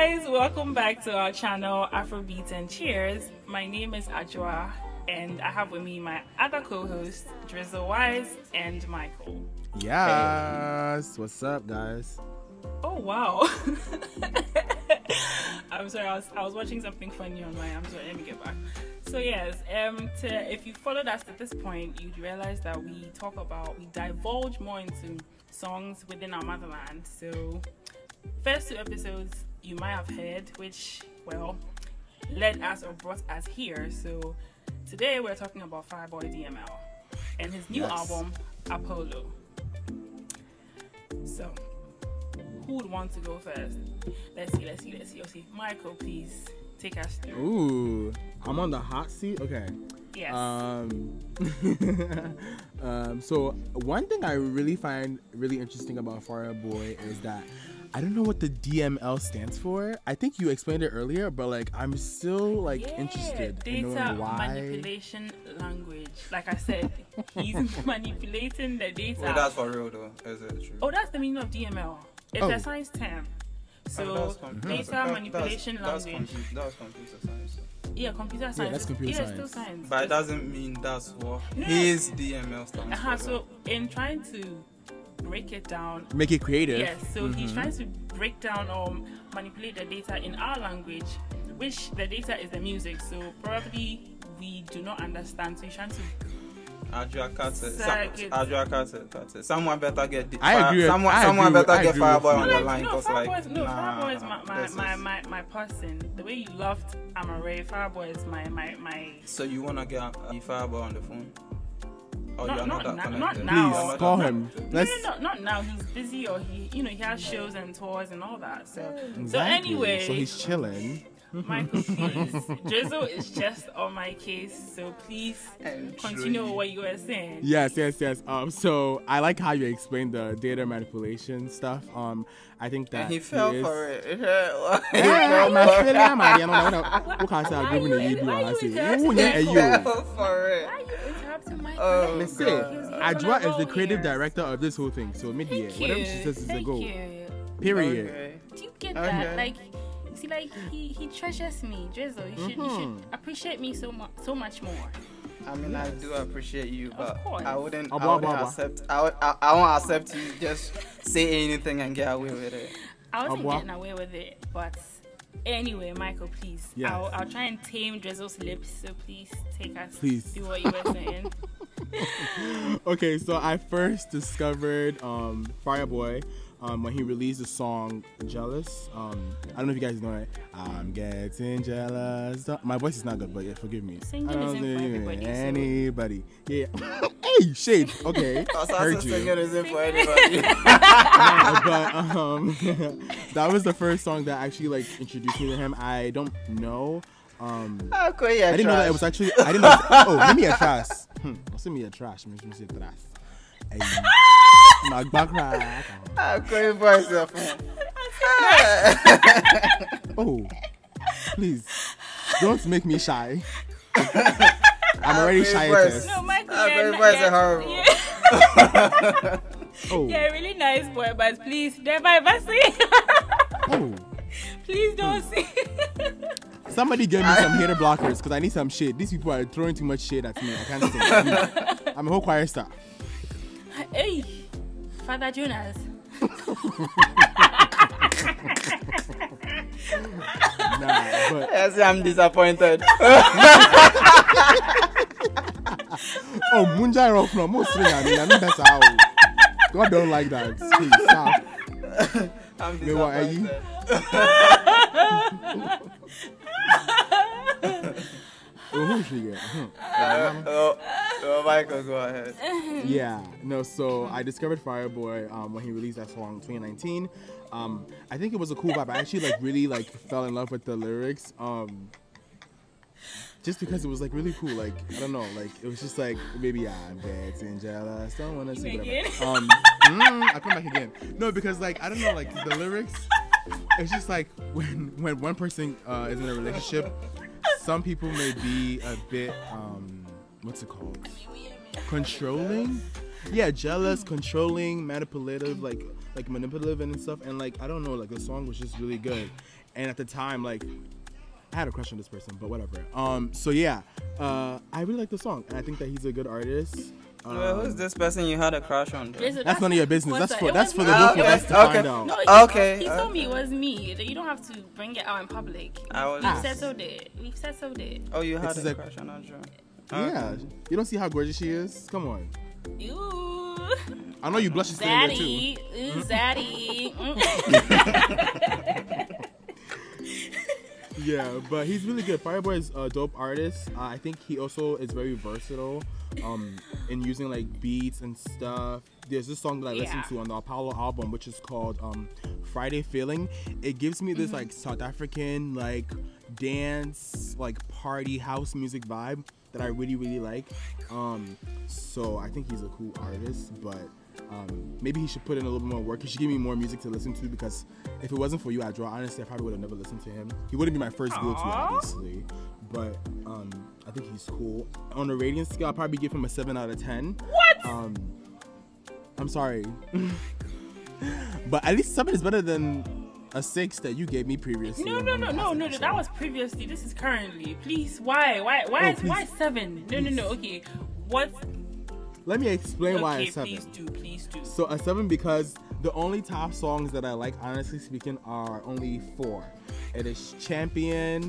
guys, welcome back to our channel Afrobeat and Cheers. My name is Ajwa and I have with me my other co-hosts Drizzle Wise and Michael. Yes, what's up guys? Oh wow. I'm sorry, I was watching something funny online. I'm sorry, let me get back. So yes, if you followed us at this point, you'd realize that we divulge more into songs within our motherland. So first two episodes you might have heard, which, well, led us or brought us here. So today we're talking about Fireboy DML and his new album, Apollo. So, who would want to go first? Let's see. Michael, please take us through. Ooh, I'm on the hot seat? Okay. Yes. So one thing I really find really interesting about Fireboy is that I don't know what the DML stands for. I think you explained it earlier, but like I'm still interested in knowing why. Data manipulation language. Like I said, he's manipulating the data. Well, that's for real though. Is it true? Oh, that's the meaning of DML. It's a science term. So data manipulation language. That's computer science. Yeah, computer science. Yeah, that's computer science. Still science. But it doesn't mean that's what his DML stands for. So in trying to break it down, make it creative. Yes, so he's trying to break down or manipulate the data in our language, which the data is the music. So probably we do not understand. So he's trying to. Ajwa cut it. Someone better get. Someone better get Fireboy on the line. Fireboy is my person. The way you loved Amare, Fireboy is my. So you wanna get Fireboy on the phone? Oh, not now. Please call him. No, not now. He's busy, or he has shows and tours and all that. So exactly. So anyway, so he's chilling. Michael, please. Drizzle is just on my case, so please continue with what you were saying. Yes. So I like how you explained the data manipulation stuff. I think that and he fell for it. Why you interrupting Michael? Listen, Ajwa is the creative director of this whole thing, so whatever she says is a go. Period. Okay. Do you get that? Like, see, like he treasures me, Drizzle. You should appreciate me so much more. I mean, I do appreciate you, but I wouldn't accept. I won't accept you just say anything and get away with it. I wasn't getting away with it, but anyway, Michael, please. Yes. I'll try and tame Drizzle's lips, so please take us through what you were saying. Okay, so I first discovered Fireboy when he released the song Jealous. I don't know if you guys know it. I'm getting jealous. My voice is not good, but yeah, forgive me. Singing isn't for everybody. Anybody. Yeah. Hey, shade. Okay. Heard you. Singing isn't for anybody. No, but that was the first song that actually introduced me to him. I don't know. I didn't know that it was actually. I didn't know. Oh, give me a trash. Send me a trash. Make me say trash. My background. Great voice, your friend. Oh, please don't make me shy. I'm already shy. No, Michael, great voice is horrible. Oh, you're a really nice boy, but please, never say. Oh, please don't say. Somebody give me some hater blockers because I need some shade. These people are throwing too much shade at me. I can't sing. I'm a whole choir star. Hey, Father Jonas. Yes, I'm disappointed. Oh, Munjai Rock from most ring. I know that's how. God don't like that. Please stop. I'm disappointed. Who should get? Michael, go ahead. Yeah, no. So I discovered Fireboy when he released that song in 2019. I think it was a cool vibe. I actually really fell in love with the lyrics. Just because it was really cool. I don't know. It was just maybe I'm getting jealous. Don't wanna see whatever. I'll come back again. No, because I don't know. The lyrics. It's just when one person is in a relationship, some people may be a bit what's it called? Controlling? Yeah, jealous, controlling, manipulative, manipulative and stuff. And I don't know, the song was just really good. And at the time, like, I had a crush on this person, but whatever. So yeah, I really like the song, and I think that he's a good artist. Well, who's this person you had a crush on? That's none of your business. That's for the both of us to find out. No, he told me it was me. You don't have to bring it out in public. We've settled it. Oh, you had a crush on Andrew? Yeah. You don't see how gorgeous she is? Come on. Ooh. I know you blush standing there too. Ooh, zaddy. Yeah, but he's really good. Fireboy is a dope artist. I think he also is very versatile in using like beats and stuff. There's this song that I listened to on the Apollo album, which is called Friday Feeling. It gives me this like South African like dance, like party house music vibe that I really, really like. So I think he's a cool artist, but maybe he should put in a little more work. He should give me more music to listen to, because if it wasn't for You I Draw, honestly, I probably would have never listened to him. He wouldn't be my first go-to, obviously, but I think he's cool. On the rating scale, I'll probably give him a 7 out of 10. What? I'm sorry. But at least 7 is better than a 6 that you gave me previously. No. That was previously. This is currently. Please, why 7? No. Okay, what? Let me explain why a 7. Please do. So a 7 because the only top songs that I like, honestly speaking, are only 4. It is Champion,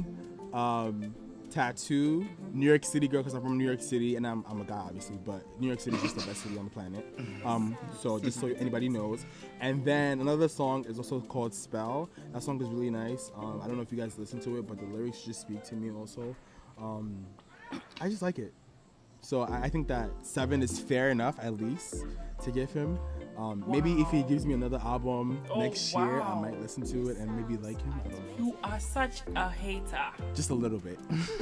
Tattoo, New York City Girl, because I'm from New York City, and I'm a guy, obviously, but New York City is just the best city on the planet. So just so anybody knows. And then another song is also called Spell. That song is really nice. I don't know if you guys listen to it, but the lyrics just speak to me also. I just like it. So I think that 7 is fair enough, at least, to give him. Maybe if he gives me another album next year, I might listen to it and maybe like him. I don't know. You are such a hater. Just a little bit.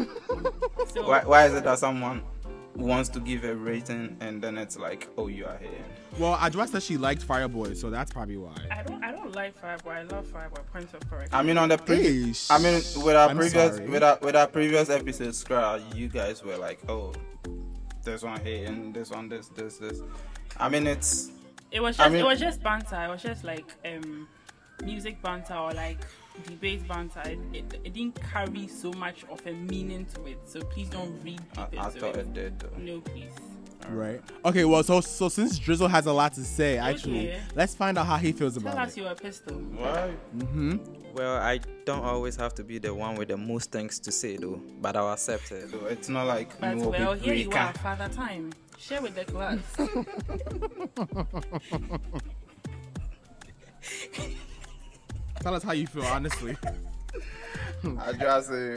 So why is it that someone wants to give a rating and then it's like, oh, you are hating? Well, Adwa said she liked Fireboy, so that's probably why. I don't like Fireboy. I love Fireboy. Point of correction. I mean, on the previous, with our previous episodes, Scrap, you guys were like, oh, this one hating, this one this. I mean, it was just banter. It was just like music banter or like debate banter. It didn't carry so much of a meaning to it. So please don't read deep into it. I thought it did though. No, please. Right. Okay, well, so since Drizzle has a lot to say, actually, let's find out how he feels about it. Tell us your pistol. Right. Mm-hmm. Well, I don't always have to be the one with the most things to say, though, but I'll accept it. So it's not like... But well, here you are, Father Time. Share with the class. Tell us how you feel, honestly. I just say...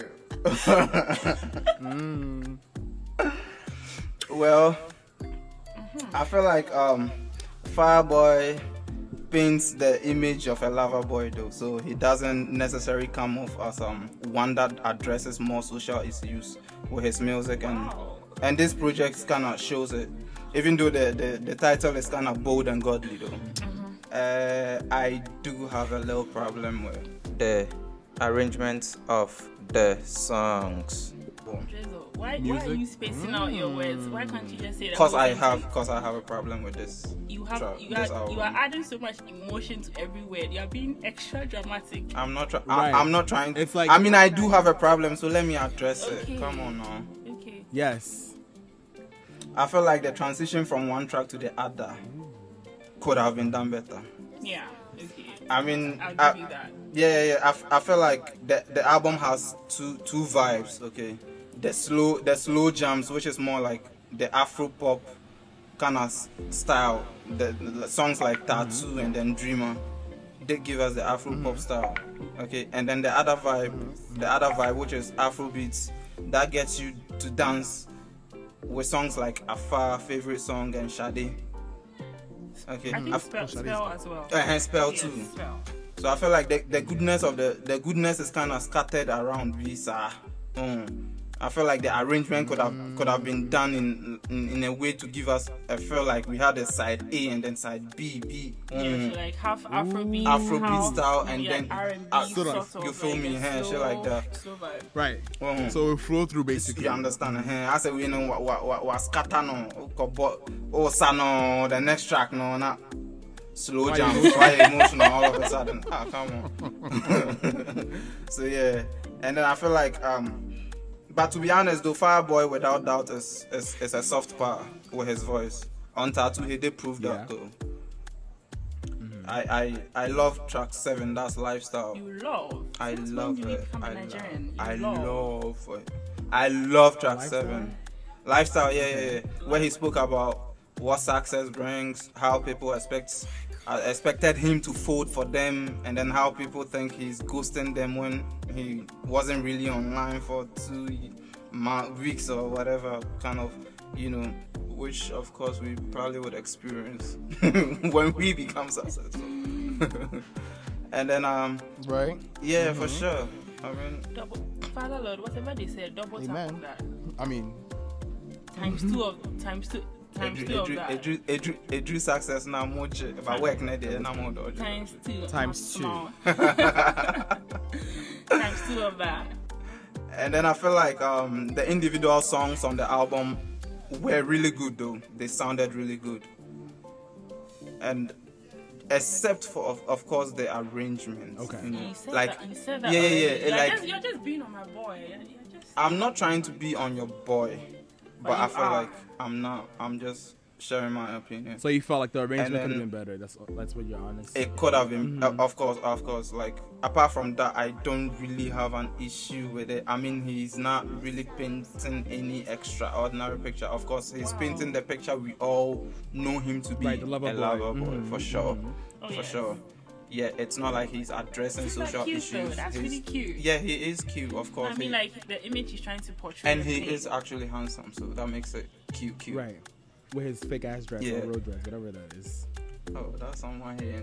Well, I feel like Fireboy paints the image of a lover boy though, so he doesn't necessarily come off as one that addresses more social issues with his music, and this project kind of shows it, even though the title is kind of bold and godly though. I do have a little problem with the arrangement of the songs. Why are you spacing out your words? Why can't you just say that? Because I have a problem with this. You are adding so much emotion to every word. You are being extra dramatic. I'm not trying. It's like, I mean, I do have a problem, so let me address it. Come on now. Okay. Yes. I feel like the transition from one track to the other could have been done better. Yeah. Okay. I mean, I'll give you that. Yeah. I feel like the album has two vibes. Okay. The slow jams, which is more like the Afro pop kind of style. The songs like Tattoo and then Dreamer, they give us the Afro pop style. Okay, and then the other vibe, which is Afro beats, that gets you to dance with songs like Afar, Favorite Song, and Sade. Okay, I think Spell as well. And Spell too. Yes, Spell. So I feel like the goodness is kind of scattered around Visa. I feel like the arrangement could have been done in a way to give us a feel like we had a side A and then side B. Like half Afrobeat style and then R&B sort of, you feel me, shit like that. Right. So we flow through basically. You understand? I said we know what scatter no, the next track no, not slow jam, why emotional all of a sudden. Come on. So yeah, and then I feel like but to be honest though, Fireboy without doubt is a soft power with his voice. On Tattoo he did prove that though. I love track 7. That's Lifestyle. You love. I Since love when did you it. become a I Nigerian? love it. I love track 7. Lifestyle, yeah. Where he spoke about what success brings, how people expected him to fold for them, and then how people think he's ghosting them when he wasn't really online for 2 weeks or whatever, kind of, which of course we probably would experience when we become successful. And then right? Yeah, for sure. I mean, Father Lord, whatever they said, double tap on that. I mean, times two of that. Edru success now much if I work near there now more times 2 times 2 times 2 of that. And then I feel like the individual songs on the album were really good though. They sounded really good. And except for of course the arrangements. Okay. You said like that. You said that. Yeah. You're just being on my boy. I'm not trying to be on your boy, but I feel like I'm not. I'm just sharing my opinion. So you felt like the arrangement could have been better. That's what you're honest. It could have been, of course. Like apart from that, I don't really have an issue with it. I mean, he's not really painting any extraordinary picture. Of course, he's painting the picture we all know him to be, right, the lover boy, for sure, Oh, for yes. sure. Yeah, it's not like he's addressing Isn't that social cute, issues. though? That's really cute. Yeah, he is cute, of course. I mean, like the image he's trying to portray. and he is actually handsome, so that makes it cute. Right. With his fake ass dress Yeah. or road dress, whatever that is. Oh, that's someone here.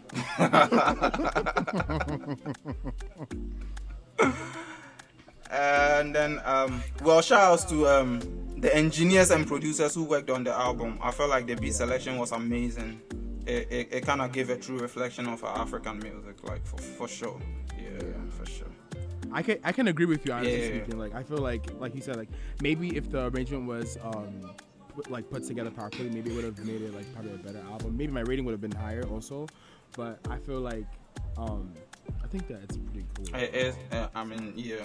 And then, shout outs to the engineers and producers who worked on the album. I felt like the beat selection was amazing. It kind of gave a true reflection of our African music, like for sure. Yeah, for sure. I can agree with you honestly speaking. Like I feel like you said, like maybe if the arrangement was put together properly, maybe it would have made it like probably a better album. Maybe my rating would have been higher also, but I feel like I think that it's pretty cool. It is. I mean, yeah.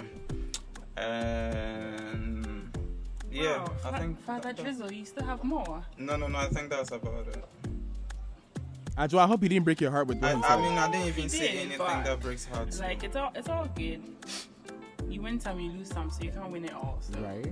And yeah, Wow, I think Father Drizzle, you still have more. No. I think that's about it. Adjo, I hope he didn't break your heart with what he said. I mean, I didn't even He say did, anything but, that breaks hearts. Like it's all good. You win some, you lose some, so you can't win it all. So. Right?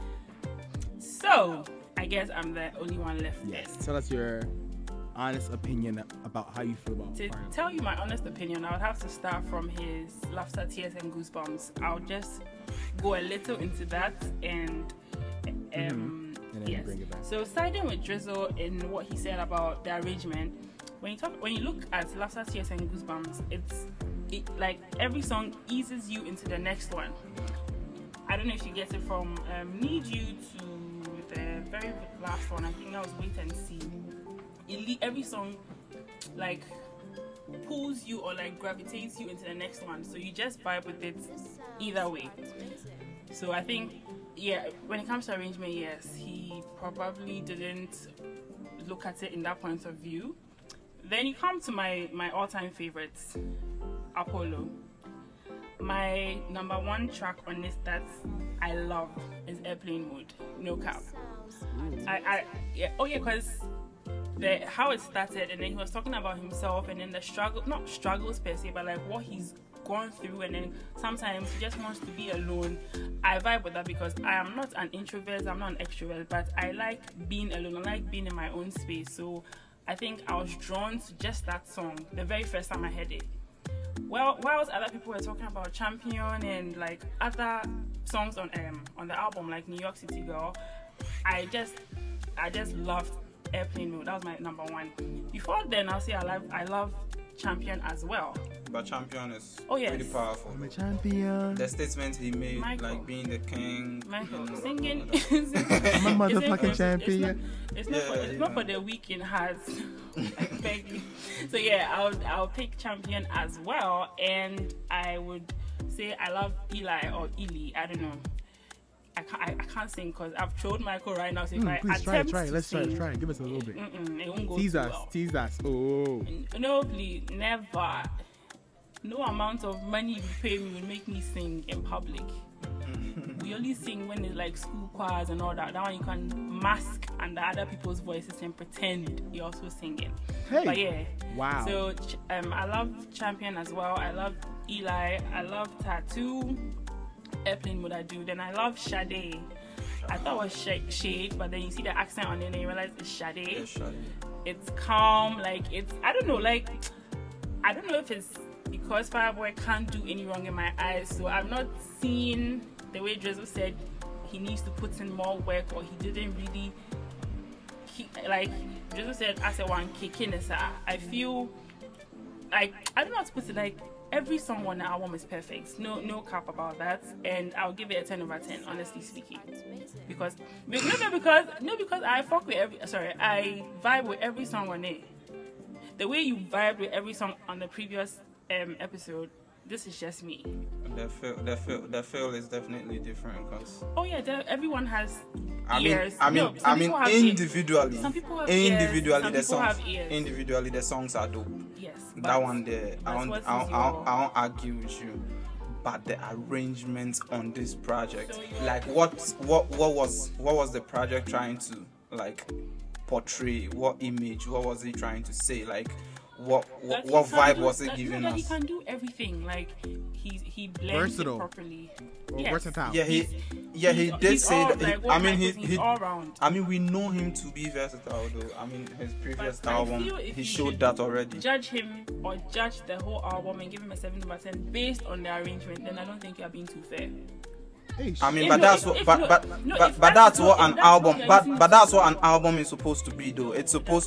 So I guess I'm the only one left. Yes. Tell us your honest opinion about how you feel about To Fire. tell you my honest opinion, I would have to start from his Laughter, Tears, and Goosebumps. I'll just go a little into that and And then yes. bring it back. So siding with Drizzle in what he said about the arrangement, when you look at Laughter, Tears, and Goosebumps, it like every song eases you into the next one. I don't know if you get it from Need You to the very last one. I think that was Wait and See. Every song like pulls you or like gravitates you into the next one, so you just vibe with it either way. So I think when it comes to arrangement, yes, he probably didn't look at it in that point of view. Then you come to my all-time favorites, Apollo. My number one track on this that I love is Airplane Mode, no cap. Because how it started, and then he was talking about himself, and then the not struggles per se, but like what he's gone through, and then sometimes he just wants to be alone. I vibe with that because I am not an introvert, I'm not an extrovert, but I like being alone, I like being in my own space. So I think I was drawn to just that song the very first time I heard it. Well, whilst other people were talking about Champion and like other songs on the album, like New York City Girl, I just loved Airplane Mode. That was my number one. Before then, I'll say I love Champion as well. But Champion is yes. pretty powerful. I'm a champion. The statement he made, Michael. like being the king. Michael, you know, singing. all that. I'm a motherfucking champion. It's not for the weak in hearts. I beg you. So yeah, I'll pick Champion as well, and I would say I love Eli or Ely. I don't know. I can't sing because I've trolled Michael right now. So if I Please attempt try. to Let's sing, try. Give us a little bit. it won't go Tease too us. well. Tease us. Oh. No, please, never. no amount of money you pay me will make me sing in public. We only sing when it's like school choirs and all that. That one you can mask under other people's voices and pretend you're also singing. Hey. But yeah. Wow. So I love Champion as well. I love Eli. I love Tattoo. Airplane Would I Do. Then I love Sade. I thought it was Shade, but then you see the accent on it and you realize it's Sade. It's calm, like I don't know if it's because Fireboy can't do any wrong in my eyes, so I'm not seeing the way Drizzle said he needs to put in more work, or he didn't really like Drizzle said as a one kick in. I feel like I don't know how to put it, like every song on the album is perfect. No cap about that. And I'll give it a 10 over 10, honestly speaking. Because I vibe with every song on it. The way you vibe with every song on the previous episode, this is just me. The feel is definitely different because. Oh yeah, everyone has ears. Individually. Some people have individually ears. Some people have songs. ears. Individually, the songs are dope. Yes. That one there, I won't argue with you. But the arrangement on this project, like what was the project trying to like portray? What image? What was it trying to say? Like what vibe was it giving us? He can do everything. Like he blends it properly. Versatile. Yeah, he did say that. He's all round. I mean, we know him to be versatile, though. I mean, his previous album, he showed that already. Judge him or judge the whole album and give him a 7 over 10 based on the arrangement, then I don't think you're being too fair. I mean, that's what an album is supposed to be, though. It's supposed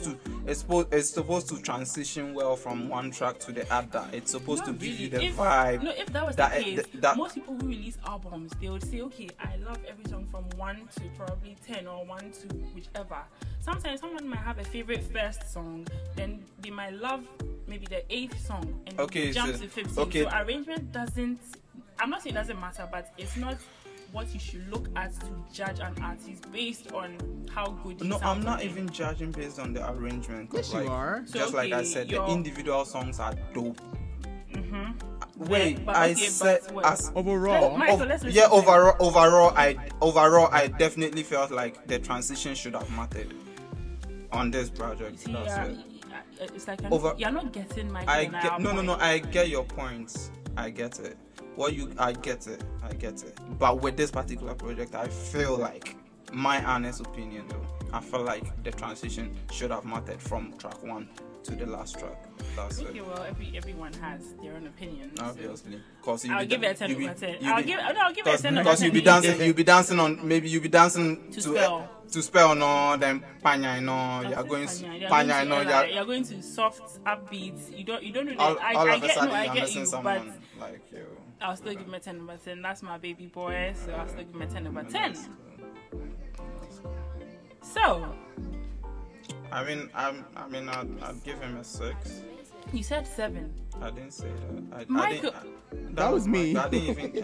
to transition well from one track to the other. It's supposed to give you the vibe. No, if that was the case, most people who release albums, they would say, okay, I love every song from 1 to probably 10 or 1 to whichever. Sometimes someone might have a favorite first song, then they might love maybe the 8th song and jump to 15. Okay. So arrangement doesn't. I'm not saying it doesn't matter, but it's not what you should look at to judge an artist based on how good you sound. I'm not even judging based on the arrangement. Yes, you are. Just like I said, the individual songs are dope. Mm-hmm. Overall. Overall, I definitely felt like the transition should have mattered on this project. See, it's like you're not getting my. I get your points. I get it. I get it. But with this particular project, I feel like, my honest opinion though, I feel like the transition should have mattered from track 1 to the last track. That's okay, well, everyone has their own opinion. Obviously, because I'll give it a 10 over 10. I'll give it a 10 over 10. Because you'll be dancing to spell no, then panya no, you're going panya no, you're going to soft upbeats. You don't really. All of a sudden, I get you, someone but like you. I'll still give him a 10 over 10. That's my baby boy, so I'll still give him a 10 over 10. So, I'd give him a 6. You said 7. I didn't say that. Michael, that was me. I didn't even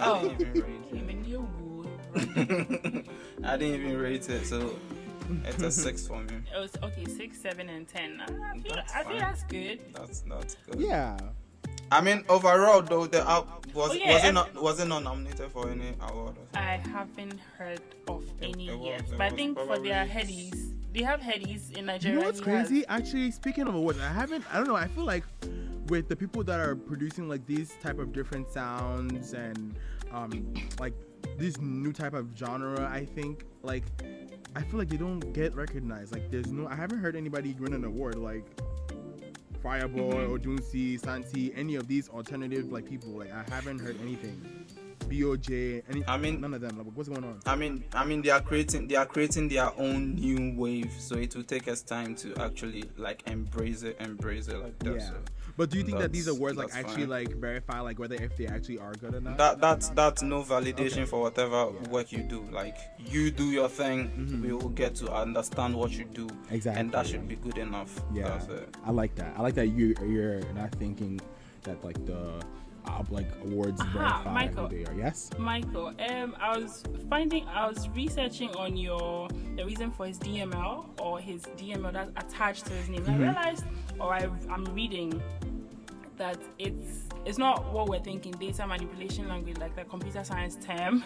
rate it. I didn't even rate it, so it's a 6 for me. It was okay, 6, 7, and 10. I feel that's good. That's good. Yeah. I mean, overall though, was it not nominated for any award? I haven't heard of any yet, but I think for their headies, they have headies in Nigeria. You know what's crazy? Actually, speaking of awards, I don't know. I feel like with the people that are producing like these type of different sounds and like this new type of genre, I think like I feel like they don't get recognized. Like I haven't heard anybody win an award like Fireboy or Dunsi, Santi, any of these alternative like people. Like I haven't heard anything. BOJ, none of them. Like, what's going on? I mean, they are creating their own new wave, so it will take us time to actually like embrace it like that. Yeah. So but do you think that these awards like actually like verify like whether if they actually are good or not? That's no validation for whatever work you do. Like you do your thing, we will get to understand what you do, and that should be good enough. Yeah, that's it. I like that. I like that you're not thinking that like the like awards verify who they are. Yes, Michael. I was researching on the reason for his DML or his DML that's attached to his name. I realized, I'm reading that it's it's not what we're thinking, data manipulation language, like the computer science term.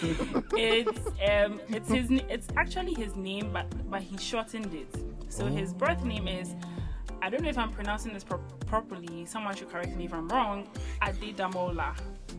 It's actually his name, but he shortened it. So his birth name is, I don't know if I'm pronouncing this properly. Someone should correct me if I'm wrong. Adedamola.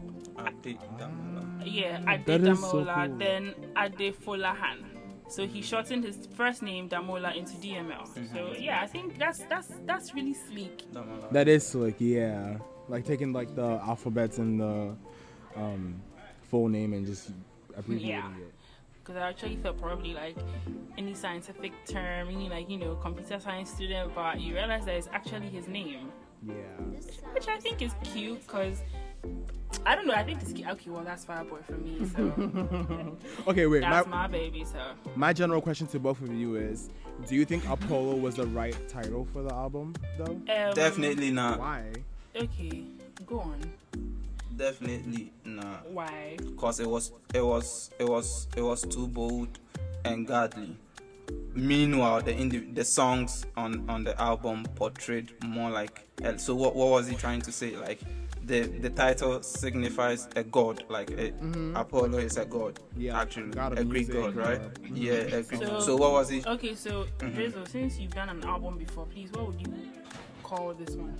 Yeah, Adedamola. So cool. Then Adefolahan. So he shortened his first name Damola into DML. So yeah, I think that's really sleek. That is slick, yeah. Like taking like the alphabets and the full name and just abbreviating it. Because I actually thought probably like any scientific term, meaning like, you know, computer science student, but you realize that it's actually his name. Yeah. Which I think is cute because, I don't know, I think it's cute. Okay, well, that's Fireboy for me, so. Okay, wait. That's my baby, so. My general question to both of you is, do you think Apollo was the right title for the album, though? Definitely not. Why? Okay, go on. Definitely not. Why? Because it was too bold and godly. Meanwhile, the songs on the album portrayed more like. So what was he trying to say? Like the title signifies a god. Like Apollo is a god. Yeah, actually, a Greek god, right? Yeah, a Greek. So what was he? Okay, so Drizzle, since you've done an album before, please, what would you call this one?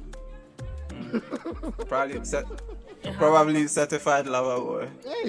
Probably Certified Lover Boy.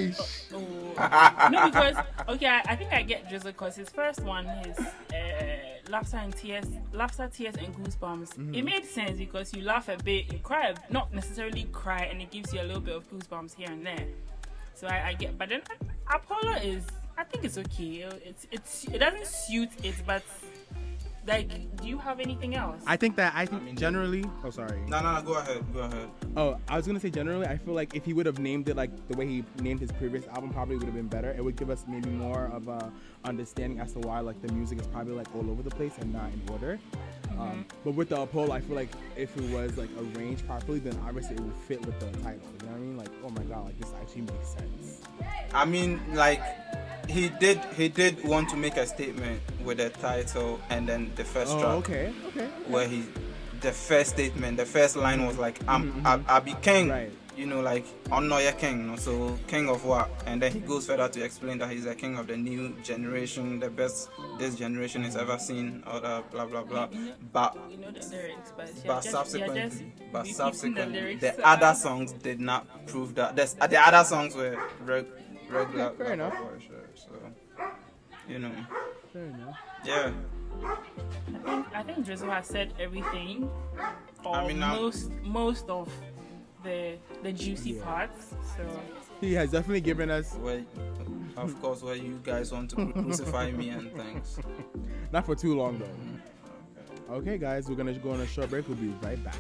No, because I think I get Drizzle because his first one, his Laughter, Tears and Goosebumps. It made sense because you laugh a bit, you cry, not necessarily cry, and it gives you a little bit of goosebumps here and there. So I get, but then Apollo is, I think it's okay. It doesn't suit it, but. Like, do you have anything else? I think generally. Oh, sorry. No, go ahead. Oh, I was gonna say generally, I feel like if he would have named it like the way he named his previous album, probably would have been better. It would give us maybe more of a understanding as to why like the music is probably like all over the place and not in order. But with the Apollo, I feel like if it was like arranged properly, then obviously it would fit with the title. You know what I mean? Like, oh my god, like this actually makes sense. I mean, like. He did want to make a statement with the title and then the first track. Okay. Where the first statement, the first line was like, I be king. Right. You know, like, I'm not a king. So, king of what? And then he goes further to explain that he's a king of the new generation, the best this generation has ever seen, or blah, blah, blah. But subsequently, the other songs did not prove that. The other songs were regular. Fair enough. So, you know. Fair enough. Yeah. I think Drizzle has said everything, or most of the juicy parts. So he has definitely given us. Well, of course, where you guys want to crucify me and things. Not for too long though. Okay, guys, we're gonna go on a short break. We'll be right back.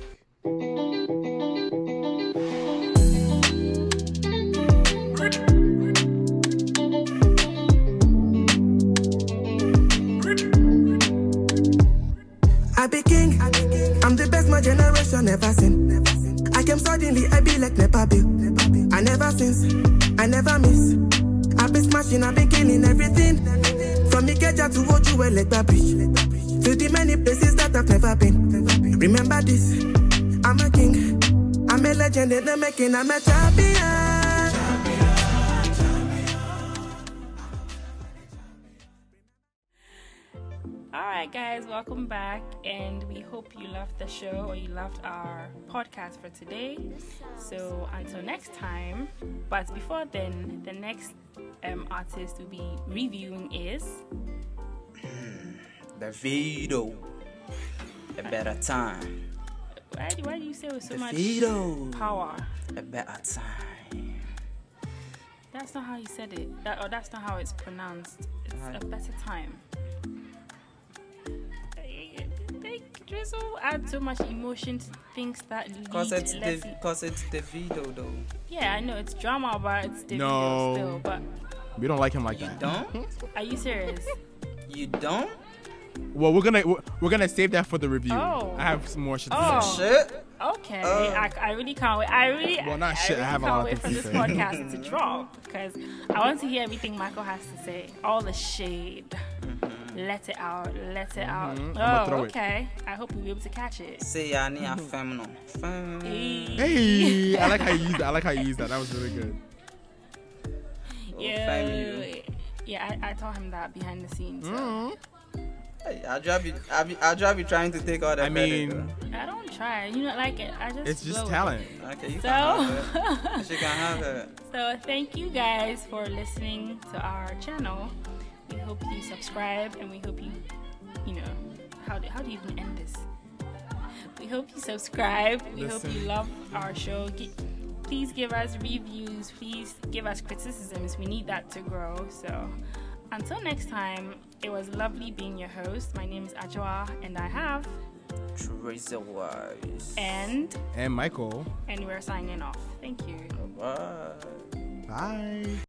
I be king, I'm the best my generation ever seen. I came suddenly, I be like Nepa Bill. I never since, I never miss. I be smashing, I be killing everything. From Ikeja to Ojuwe, Legba Bridge, to the many places that I've never been. Remember this, I'm a king, I'm a legend in the making, I'm a champion. Alright guys, welcome back, and we hope you loved the show or you loved our podcast for today. So until next time, but before then, the next artist we'll be reviewing is Davido. A Better Time. Why do you say with so Davido. much power? A Better Time. That's not how you said it. That's not how it's pronounced. It's a better time. Drizzle add so much emotion to things that lead. Because it's Davido though. Yeah, I know it's drama, but it's Davido still. But we don't like him like you that. Don't? Are you serious? You don't? Well, we're gonna save that for the review. Oh. I have some more shit to say. Shit? Okay, I really can't wait. I have a lot of for things this to say. podcast to drop because I want to hear everything Michael has to say. All the shade. Let it out. Let it out. I'ma throw Oh, it. okay. I hope you'll be able to catch it. Say ya ni a fem no. Fem. Hey, I like how you used that. That was really good. Fem Yeah, I told him that behind the scenes. So. Hey, I'll be trying to take all the I mean, credit, I don't try. You know, like I just. it's just flow with talent. though. Okay, you So- can have it. She can have it. So thank you guys for listening to our channel. We hope you subscribe, and we hope you know, how do you even end this? We hope you subscribe. We hope you Listen. love our show. Please give us reviews. Please give us criticisms. We need that to grow. So until next time, it was lovely being your host. My name is Ajwa, and I have Razor wise. and And Michael. we're signing off. Thank you. Bye. Bye.